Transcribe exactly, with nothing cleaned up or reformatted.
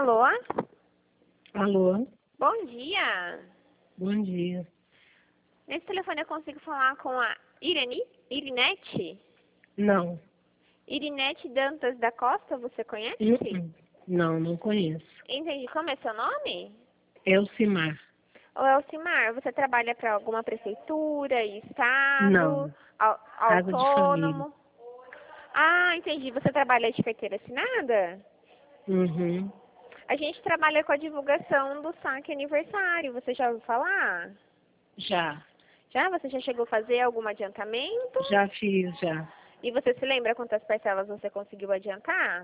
Alô? Alô, Bom dia. bom dia. Nesse telefone eu consigo falar com a Irene? Irinete? Não, Irinete Dantas da Costa, você conhece? uh-uh. não, não conheço. Entendi. Como é seu nome? Elcimar, Ô, Elcimar, você trabalha para alguma prefeitura, estado, não, au- casa de família. autônomo? Ah, entendi. Você trabalha de carteira assinada? Uhum. A gente trabalha com a divulgação do saque aniversário. Você já ouviu falar? Já, Já? Você já chegou a fazer algum adiantamento? já fiz, já. E você se lembra quantas parcelas você conseguiu adiantar?